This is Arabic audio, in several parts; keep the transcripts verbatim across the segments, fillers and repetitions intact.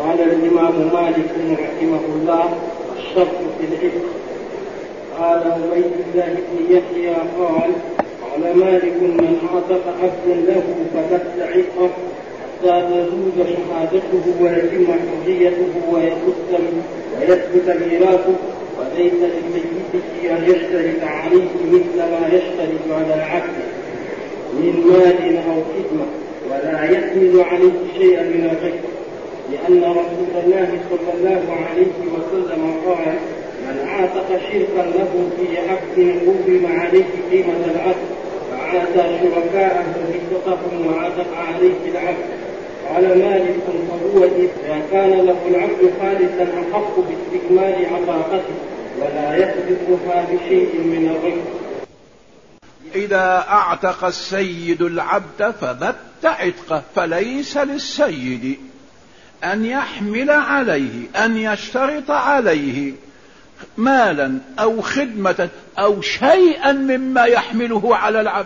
قال الإمام مالك رحمه الله: الشرط في العتق. قال عبيد الله بن يحيى قال: قال مالك: من عتق عبدا له فبت عتقه حتى تزول شهادته ويتم حريته ويثبت ميراثه، وليس للميت أن يشترط عليه مثل ما يشترط على عبده من مال أو خدمة، ولا يحمل عليه شيئا من الرق، لأن رسول الله صلى الله عليه وسلم قال: من عاتق شركا له في عبد قوم عليه قيمة العبد فعاتى شركاءه حصتهم وعتق عليه العبد. قال مالك: فهو إذا كان له العبد خالصا أحق باستكمال عتاقته ولا يسبقها بشيء من الرق. إذا أعتق السيد العبد فبت عتقه، فليس للسيد أن يحمل عليه، أن يشترط عليه مالا أو خدمة أو شيئا مما يحمله على العبد.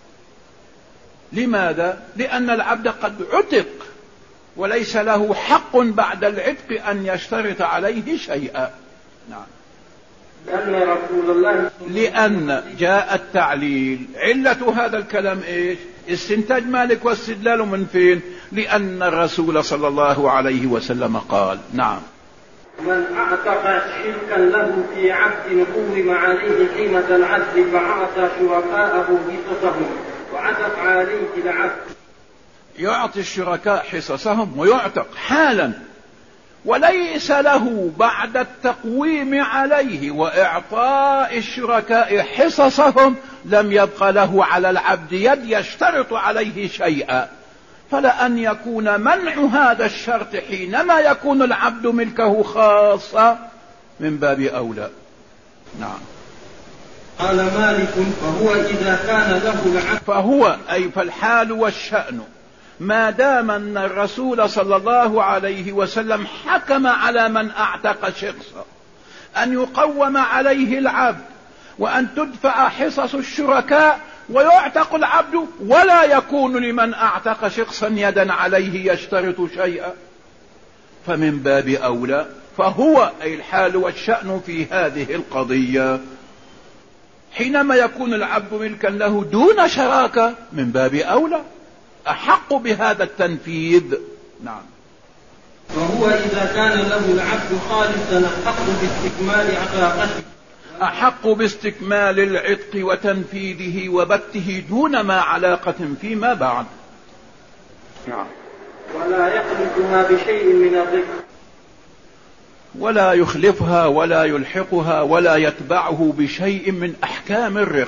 لماذا؟ لأن العبد قد عتق وليس له حق بعد العتق أن يشترط عليه شيئا. نعم. لأن رسول الله لأن جاء التعليل. علة هذا الكلام إيش؟ استنتاج مالك واستدلاله من فين؟ لأن الرسول صلى الله عليه وسلم قال. نعم. من أعتق شركا له في عبد قوم عليه قيمة العدل فعاتى شركاءه حصصهم وعتق عليه العبد. يعطي الشركاء حصصهم ويعتق حالا، وليس له بعد التقويم عليه وإعطاء الشركاء حصصهم لم يبق له على العبد يد يشترط عليه شيئا. فلأن يكون منع هذا الشرط حينما يكون العبد ملكه خاصة من باب أولى. نعم. قال مالك: فهو إذا كان له العبد فهو أي فالحال والشأن ما دام أن الرسول صلى الله عليه وسلم حكم على من أعتق شخصا أن يقوم عليه العبد وأن تدفع حصص الشركاء ويعتق العبد، ولا يكون لمن أعتق شخصا يدا عليه يشترط شيئا، فمن باب أولى. فهو أي الحال والشأن في هذه القضية حينما يكون العبد ملكا له دون شراكة من باب أولى أحق بهذا التنفيذ. نعم. وهو إذا كان له العبد خالصا أحق باستكمال عتاقته أحق باستكمال العتق وتنفيذه وبته دون ما علاقة فيما بعد. نعم. ولا يخلفها بشيء من الرق، ولا يخلفها ولا يلحقها ولا يتبعه بشيء من أحكام الرق،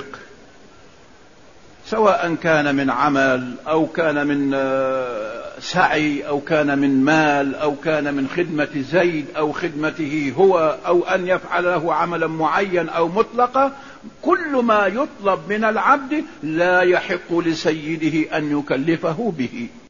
سواء كان من عمل أو كان من سعي أو كان من مال أو كان من خدمة زيد أو خدمته هو أو أن يفعل له عملا معين أو مطلقة. كل ما يطلب من العبد لا يحق لسيده أن يكلفه به.